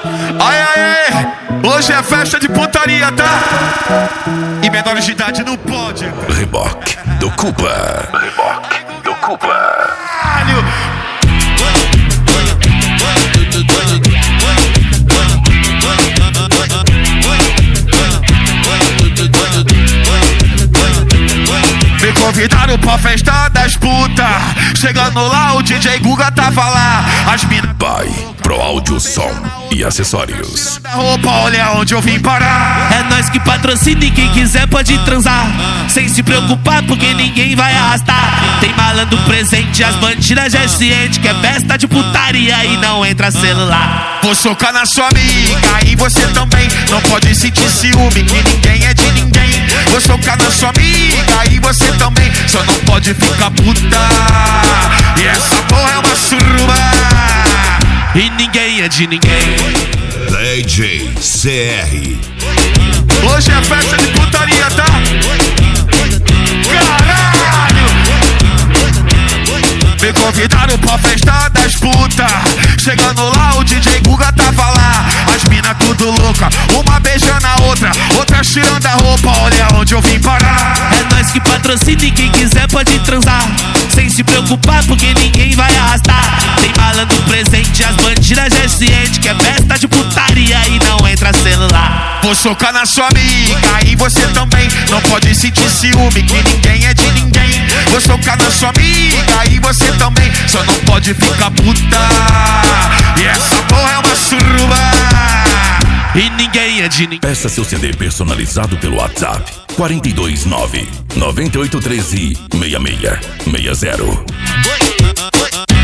Ai, ai, hoje é festa de putaria, tá? E menores de idade não pode. Reboque do Cuba. Reboque do Cuba. Me convidaram pra festa das putas. Chegando lá, o DJ Guga tava lá. As mina Pai, Pro Áudio Som e Acessórios. da roupa, olha onde eu vim parar. É nós que patrocina e quem quiser pode transar, sem se preocupar porque ninguém vai arrastar. Tem malandro presente, as bandidas já é ciente que é festa de putaria e não entra celular. Vou socar na sua amiga e você também. Não pode sentir ciúme que ninguém é de ninguém. Vou socar na sua amiga e você também. Só não pode ficar puta. E essa porra é uma suruba. E ninguém é de ninguém. DJ CR. Hoje é festa de putaria, tá? Caralho! Me convidaram pra festa das putas. Chegando lá, o DJ Guga tava lá. As mina tudo louca, uma beijando a outra, outra tirando a roupa, olha onde eu vim parar. É nós que patrocina e quem quiser pode transar, sem se preocupar porque ninguém vai arrastar. Tem malandro presente, as bandidas já é ciente que é festa de putaria e não entra celular. Vou socar na sua amiga e você também. Não pode sentir ciúme que ninguém é de ninguém. Vou socar na sua amiga e você também. Só não pode ficar puta. E essa porra é uma suruba. E ninguém é de ninguém. Peça seu CD personalizado pelo WhatsApp 429 9813 6660.